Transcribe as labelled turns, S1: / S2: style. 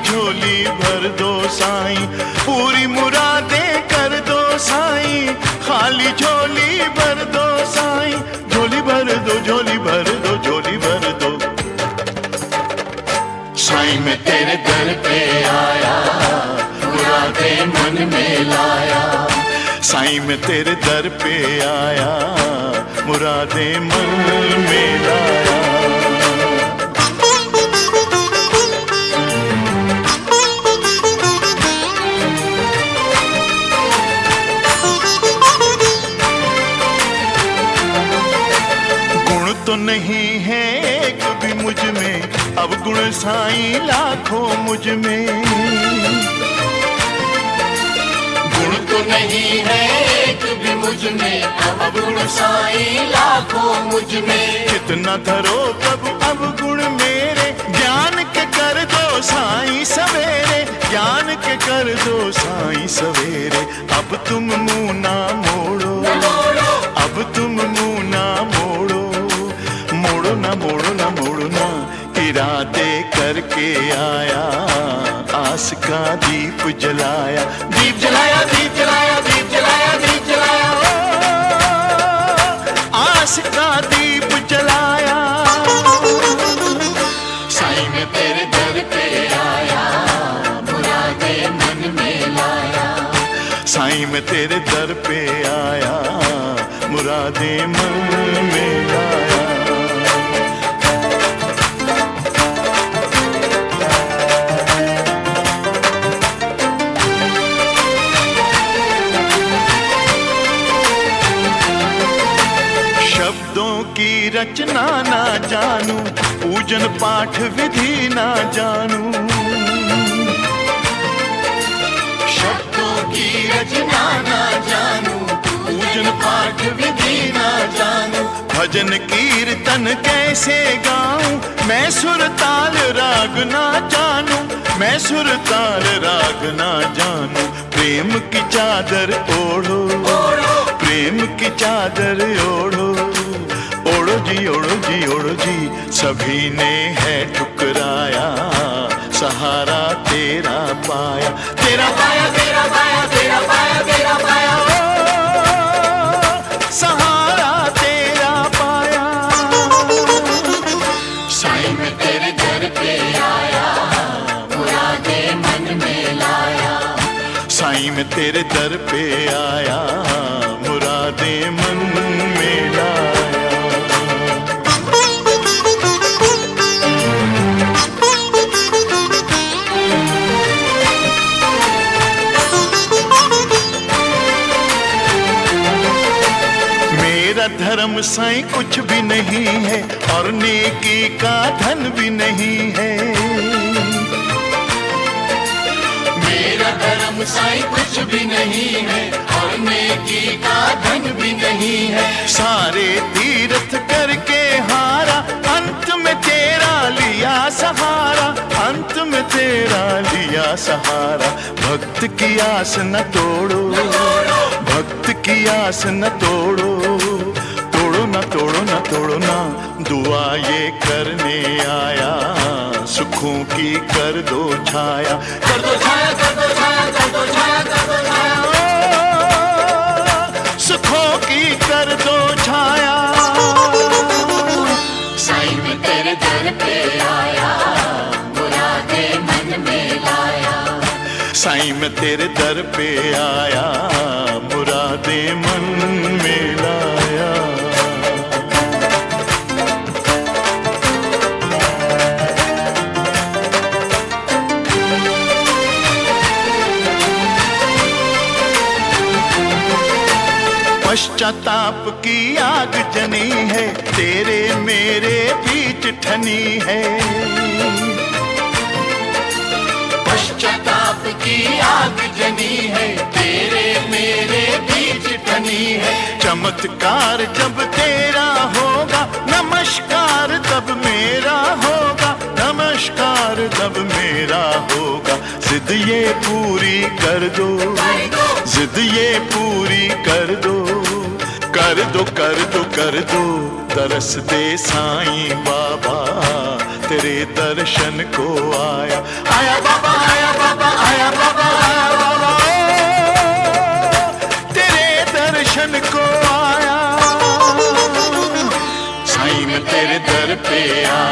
S1: झोली भर दो साईं, पूरी मुरादें कर दो साईं, खाली झोली भर दो साईं, झोली भर दो, झोली भर दो, झोली भर दो। साईं मैं तेरे दर पे आया, मुरादें मन में लाया, साईं मैं तेरे दर पे आया, मुरादें मन में लाया। गुण तो नहीं है एक भी मुझ में, अब गुण साईं लाखों मुझ में। गुण तो नहीं है एक भी मुझ में, अब गुण साईं लाखों मुझ में। कितना धरो प्रभु अब गुण मेरे, ज्ञान के कर दो साईं सवेरे, ज्ञान के कर दो साईं सवेरे। अब तुम मुंह ना मोड़ो, अब तुम मुंह ना मोड़ो, मोड़ो ना, मोड़ो ना, मोड़ो ना। इरादे करके आया, आस का दीप जलाया, दीप जलाया, दीप जलाया, दीप जलाया, दीप जलाया, आस का दीप जलाया। साईं मैं तेरे दर पे आया, मुरादें मन में लाया, साईं मैं तेरे दर पे आया, मुरादें मन में लाया। की रचना ना जानू, पूजन पाठ विधि ना जानू, शब्दों की रचना ना जानू, पूजन पाठ विधि ना जानू। भजन कीर्तन कैसे गाऊं, मैं सुर ताल राग ना जानू, मैं सुर ताल राग ना जानू। प्रेम की चादर ओढ़ो, प्रेम की चादर ओढ़ो, ओढ़ो जी, ओढ़ो जी, ओढ़ो जी। सभी ने है ठुकराया, सहारा तेरा पाया, तेरा पाया, तेरा पाया, तेरा पाया, तेरा पाया, ओ, सहारा तेरा पाया। साईं मैं तेरे दर पे आया, मुरादें मन में लाया, साईं मैं तेरे दर पे आया, मुरादें मन में लाया। धर्म साईं कुछ भी नहीं है, और नेकी का धन भी नहीं है। मेरा धर्म साईं कुछ भी नहीं है, और नेकी का धन भी नहीं है। सारे तीर्थ करके हारा, अंत में तेरा लिया सहारा, अंत में तेरा लिया सहारा। भक्त की आस न तोड़ो, भक्त की आस न तोड़ो, तोड़ो ना, तोड़ो ना, तोड़ो ना। दुआ ये करने आया, सुखों की कर दो छाया, कर दो छाया, कर दो छाया, कर दो छाया, कर दो छाया, सुखों की कर दो छाया। साईं मैं तेरे दर पे आया, मुरादें मन में लाया, साईं मैं तेरे दर पे आया, मुरादें मन में लाया। पश्चाताप की आग जनी है, तेरे मेरे बीच ठनी है। पश्चाताप की आग जनी है, तेरे मेरे बीच ठनी है। चमत्कार जब तेरा होगा, नमस्कार तब मेरा होगा, नमस्कार तब मेरा होगा। जिद ये पूरी कर दो, जिद ये पूरी कर दो, कर दो, कर दो, कर दो। तरस दे साईं बाबा, तेरे दर्शन को आया, आया बाबा। बाबा तेरे दर्शन को आया, साईं मैं तेरे दर पे आया।